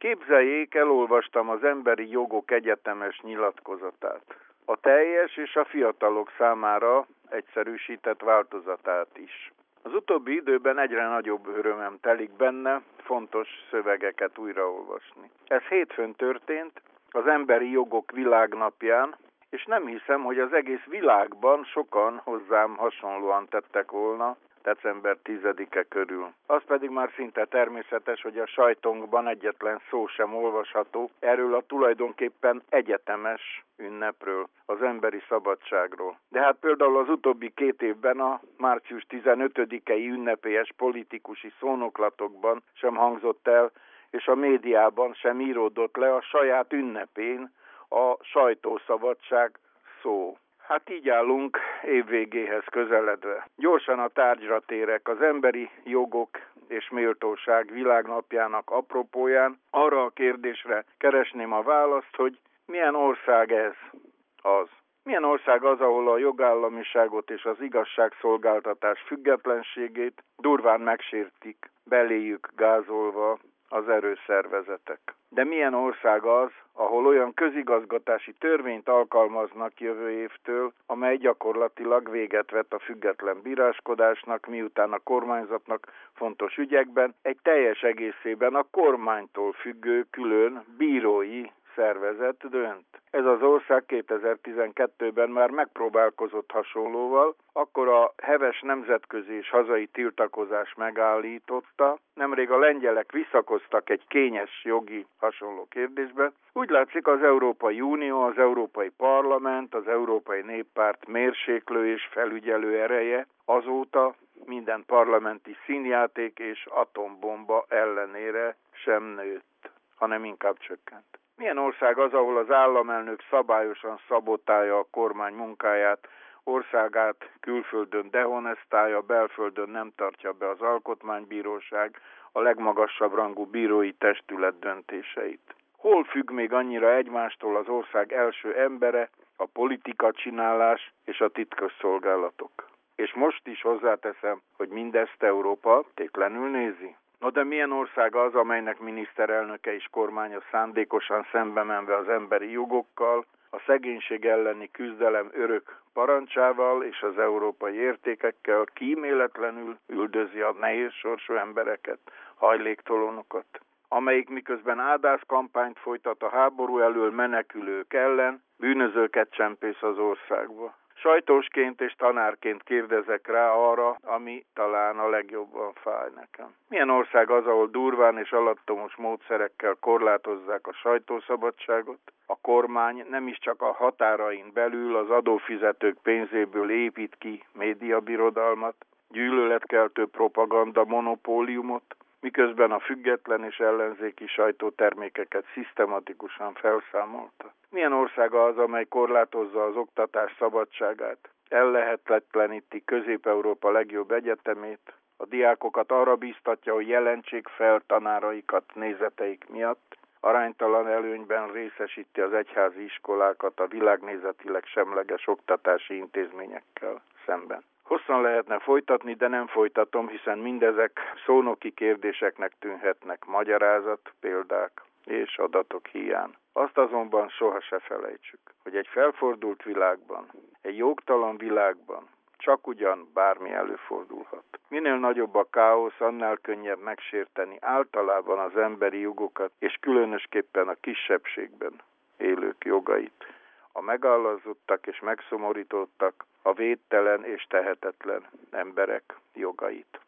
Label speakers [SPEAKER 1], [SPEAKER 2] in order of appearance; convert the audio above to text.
[SPEAKER 1] Képzeljék, elolvastam az Emberi Jogok Egyetemes nyilatkozatát. A teljes és a fiatalok számára egyszerűsített változatát is. Az utóbbi időben egyre nagyobb örömem telik benne fontos szövegeket újraolvasni. Ez hétfőn történt, az Emberi Jogok Világnapján, és nem hiszem, hogy az egész világban sokan hozzám hasonlóan tettek volna december 10-e körül. Az pedig már szinte természetes, hogy a sajtónkban egyetlen szó sem olvasható erről a tulajdonképpen egyetemes ünnepről, az emberi szabadságról. De hát például az utóbbi 2 évben a március 15-i ünnepélyes politikusi szónoklatokban sem hangzott el, és a médiában sem íródott le a saját ünnepén a sajtószabadság szó. Hát így állunk évvégéhez közeledve. Gyorsan a tárgyra térek. Az Emberi Jogok és Méltóság Világnapjának apropóján arra a kérdésre keresném a választ, hogy milyen ország ez az. Milyen ország az, ahol a jogállamiságot és az igazságszolgáltatás függetlenségét durván megsértik, beléjük gázolva az erőszervezetek. De milyen ország az, ahol olyan közigazgatási törvényt alkalmaznak jövő évtől, amely gyakorlatilag véget vet a független bíráskodásnak, miután a kormányzatnak fontos ügyekben egy teljes egészében a kormánytól függő külön bírói szervezet dönt. Ez az ország 2012-ben már megpróbálkozott hasonlóval, akkor a heves nemzetközi és hazai tiltakozás megállította, nemrég a lengyelek visszakoztak egy kényes jogi hasonló kérdésbe. Úgy látszik, az Európai Unió, az Európai Parlament, az Európai Néppárt mérséklő és felügyelő ereje azóta minden parlamenti színjáték és atombomba ellenére sem nőtt, hanem inkább csökkent. Milyen ország az, ahol az államelnök szabályosan szabotálja a kormány munkáját, országát külföldön dehonestálja, belföldön nem tartja be az alkotmánybíróság a legmagasabb rangú bírói testület döntéseit? Hol függ még annyira egymástól az ország első embere, a politikacsinálás és a titkosszolgálatok? És most is hozzáteszem, hogy mindezt Európa tétlenül nézi. No de milyen ország az, amelynek miniszterelnöke és kormánya szándékosan szembe menve az emberi jogokkal, a szegénység elleni küzdelem örök parancsával és az európai értékekkel kíméletlenül üldözi a nehéz sorsú embereket, hajléktalanokat, amelyik miközben ádászkampányt folytat a háború elől menekülők ellen, bűnözőket csempész az országba. Sajtósként és tanárként kérdezek rá arra, ami talán a legjobban fáj nekem. Milyen ország az, ahol durván és alattomos módszerekkel korlátozzák a sajtószabadságot? A kormány nem is csak a határain belül az adófizetők pénzéből épít ki médiabirodalmat, gyűlöletkeltő propaganda monopóliumot, miközben a független és ellenzéki sajtótermékeket szisztematikusan felszámolta. Milyen ország az, amely korlátozza az oktatás szabadságát, ellehetetleníti Közép-Európa legjobb egyetemét, a diákokat arra bíztatja, hogy jelentsék fel tanáraikat nézeteik miatt, aránytalan előnyben részesíti az egyházi iskolákat a világnézetileg semleges oktatási intézményekkel szemben. Hosszan lehetne folytatni, de nem folytatom, hiszen mindezek szónoki kérdéseknek tűnhetnek magyarázat, példák és adatok hiány. Azt azonban soha se felejtsük, hogy egy felfordult világban, egy jogtalan világban csak ugyan bármi előfordulhat. Minél nagyobb a káosz, annál könnyebb megsérteni általában az emberi jogokat, és különösképpen a kisebbségben élők jogait, a megalázottak és megszomorítottak, a védtelen és tehetetlen emberek jogait.